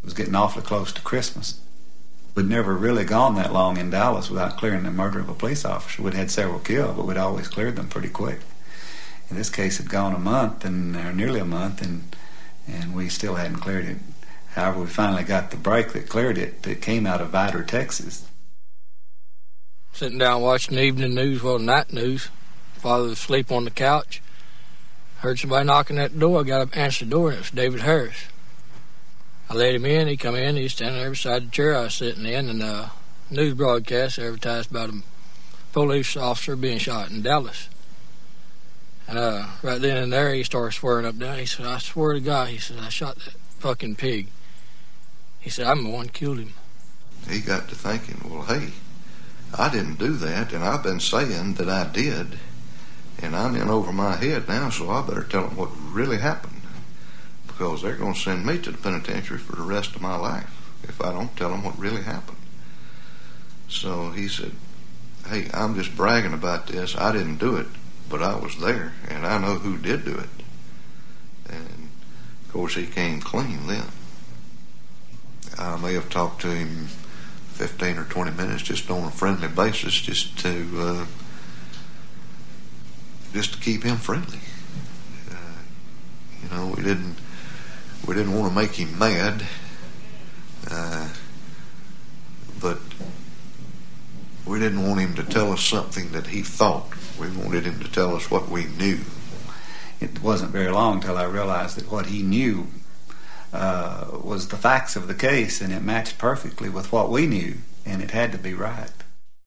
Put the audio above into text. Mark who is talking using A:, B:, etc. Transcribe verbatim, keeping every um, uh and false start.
A: was getting awfully close to Christmas. We'd never really gone that long in Dallas without clearing the murder of a police officer. We'd had several killed, but we'd always cleared them pretty quick. In this case, it had gone a month, and or nearly a month, and and we still hadn't cleared it. However, we finally got the break that cleared it that came out of Vidor, Texas.
B: Sitting down watching the evening news, well, night news. Father was asleep on the couch. Heard somebody knocking at the door. I got up and answered the door, and it was David Harris. I let him in. He come in. He was standing there beside the chair I was sitting in, and uh, news broadcast advertised about a police officer being shot in Dallas. And uh, right then and there, he started swearing up down. He said, I swear to God, he said, I shot that fucking pig. He said, I'm the one who killed him.
C: He got to thinking, well, hey, I didn't do that, and I've been saying that I did, and I'm in over my head now, so I better tell them what really happened, because they're going to send me to the penitentiary for the rest of my life if I don't tell them what really happened. So he said, hey, I'm just bragging about this. I didn't do it, but I was there, and I know who did do it. And, of course, he came clean then. I may have talked to him fifteen or twenty minutes just on a friendly basis, just to uh, just to keep him friendly. Uh, you know, we didn't we didn't want to make him mad, uh, but we didn't want him to tell us something that he thought. We wanted him to tell us what we knew.
A: It wasn't very long till I realized that what he knew uh, was the facts of the case, and it matched perfectly with what we knew, and it had to be right.